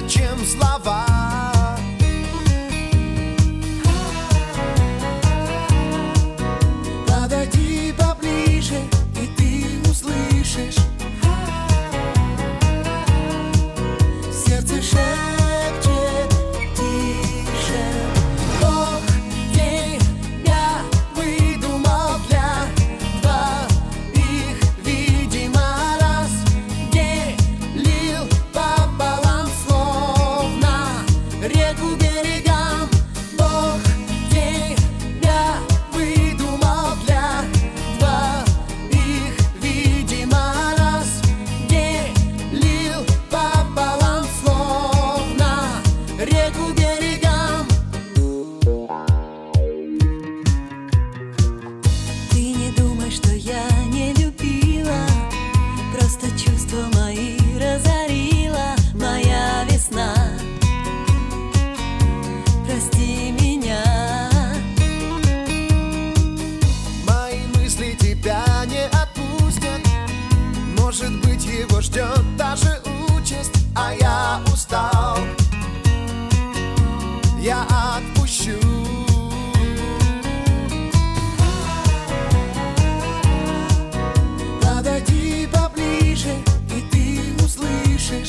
чем слова. Подойди поближе, и ты услышишь. Сердце шепчет тише. Бог тебя выдумал для двоих, видимо, раз делил пополам, словно реку берегам. Бог тебя выдумал для двоих, видимо, раз делил пополам, словно реку берегам. Ты не думай, что я не любила, просто чувства мои разорила моя весна. Прости меня. Мои мысли тебя не отпустят. Может быть, его ждет даже участь, а я устал. Я отпущу. Подойди поближе, и ты услышишь.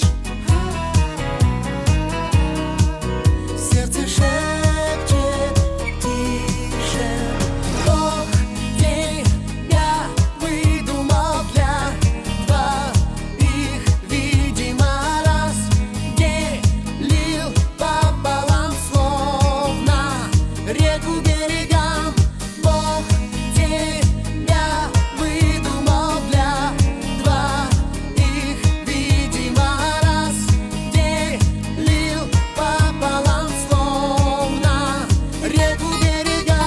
Сердце шепчет тише. Бог тебя выдумал для двоих, видимо, раз делил пополам, словно реку берегам. Бог тебя выдумал для двоих, видимо, раз делил пополам, словно реку берегам.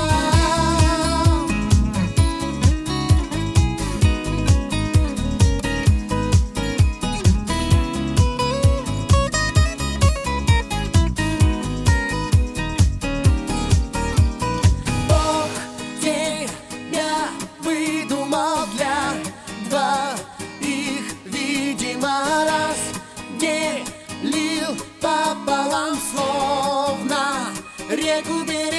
Бог тебя выдумал для двоих, видимо, раз делил пополам, словно реку берегам.